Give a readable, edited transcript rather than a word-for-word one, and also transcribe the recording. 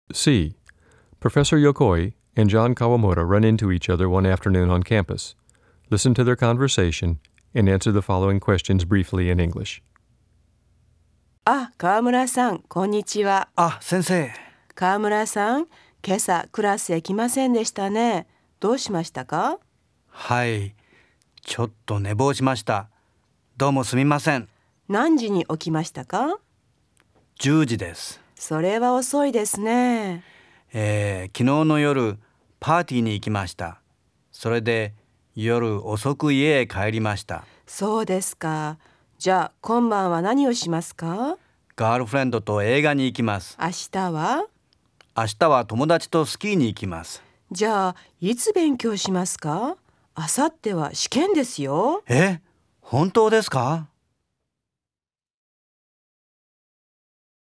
C. Professor Yokoi and John Kawamura run into each other one afternoon on campus. Listen to their conversation and answer the following questions briefly in English. 川村さん、こんにちは。 先生。 川村さん、今朝クラスへ来ませんでしたね。どうしましたか？ はい、ちょっと寝坊しました。どうもすみません。 何時に起きましたか 10時です。 それは遅いですね。 昨日の夜、パーティーに行きました。それで夜遅く家へ帰りました。 そうですか。じゃあ今晩は何をしますか？ ガールフレンドと映画に行きます。 明日は？ 明日は友達とスキーに行きます。 じゃあいつ勉強しますか？明後日は試験ですよ。 本当ですか？